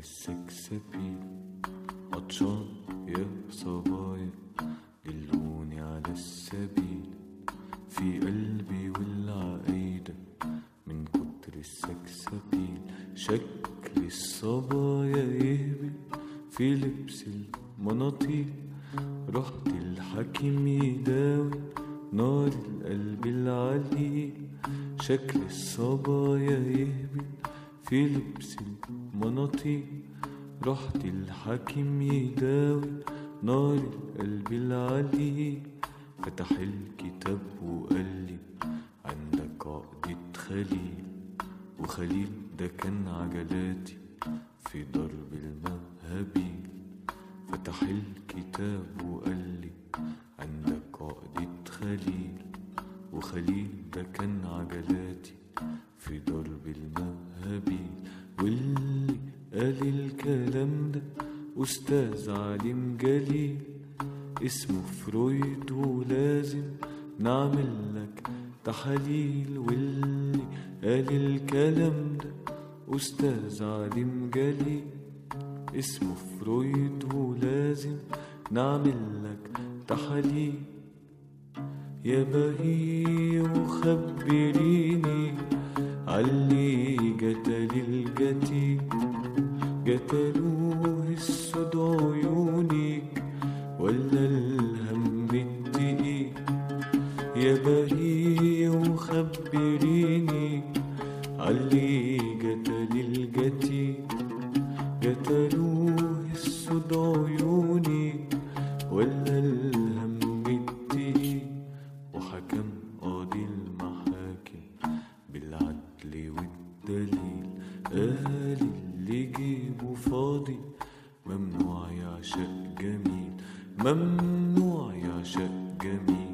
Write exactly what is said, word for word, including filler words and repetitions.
السكسبيل. عطشان يا صبايا دلوني على السبيل، في قلبي والعقيدة من كتر السكسبيل. شكل الصبايا يهبل في لبس المناطيل، رحت الحكيم يداوي نار القلب العليل. شكل الصبايا يهبل في لبس المناطيل، رحت الحكيم يداوي نار القلب العليل. فتح الكتاب وقال لي عندك عقدة خليل، وخليل ده كان عجلاتي في ضرب المهابيل. فتح الكتاب وقال لي عندك عقدة خليل، وخليل ده كان عجلاتي في ضرب المهابيل. واللي قال الكلام ده أستاذ عالم جليل اسمه فرويد، ولازم نعمل لك تحاليل. واللي قال الكلام ده أستاذ عالم جليل اسمه فرويد، ولازم نعمل لك تحاليل. يا بهي وخبريني علي قتل القتيل، قتلوه السود عيونك ولا الهم التقيل. يا بهي وخبريني علي قتل القتيل، قتلوه السود عيونك ولا الهم التقيل. وحكم قاضي المحاكم بالعدل والدليل، قال اللي جيبه فاضي ممنوع يعشق جميل، ممنوع يعشق جميل.